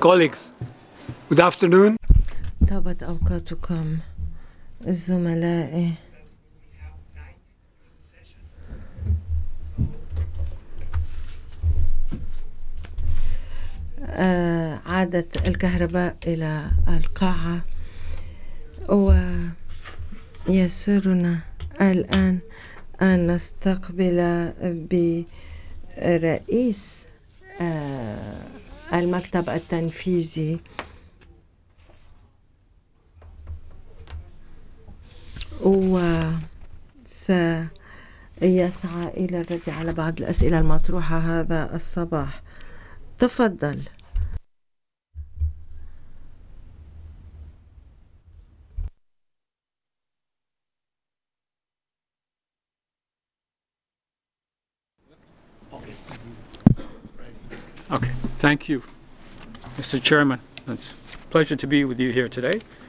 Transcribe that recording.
Colleagues, good afternoon. طابت أوقاتكم زملائي. عادت الكهرباء إلى القاعة، ويسرنا الآن أن نستقبل برئيس المكتب التنفيذي وسيسعى إلى الرد على بعض الأسئلة المطروحة هذا الصباح. تفضل. Okay, thank you, Mr. Chairman. It's a pleasure to be with you here today.